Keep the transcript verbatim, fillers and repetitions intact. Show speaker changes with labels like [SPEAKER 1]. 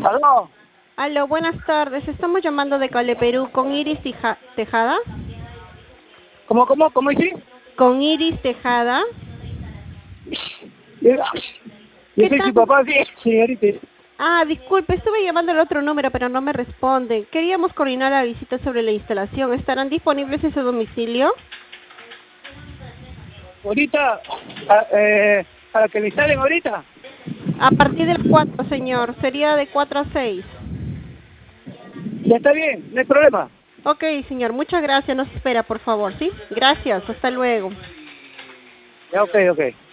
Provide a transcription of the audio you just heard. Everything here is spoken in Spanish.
[SPEAKER 1] Aló.
[SPEAKER 2] Aló, buenas tardes. Estamos llamando de Cale Perú con Iris Tija- Tejada.
[SPEAKER 1] ¿Cómo, cómo, cómo dice?
[SPEAKER 2] Con Iris Tejada.
[SPEAKER 1] Yo
[SPEAKER 2] ¿Qué
[SPEAKER 1] soy su
[SPEAKER 2] tal?
[SPEAKER 1] papá, sí, señorita.
[SPEAKER 2] Ah, disculpe, estuve llamando al otro número, pero no me responden. Queríamos coordinar la visita sobre la instalación. ¿Estarán disponibles en su domicilio?
[SPEAKER 1] Ahorita, a, eh, para que le instalen ahorita.
[SPEAKER 2] A partir del cuatro, señor. Sería de cuatro a seis.
[SPEAKER 1] Ya está bien, no hay problema.
[SPEAKER 2] Ok, señor. Muchas gracias. Nos espera, por favor, ¿sí? Gracias. Hasta luego.
[SPEAKER 1] Ya, ok, ok.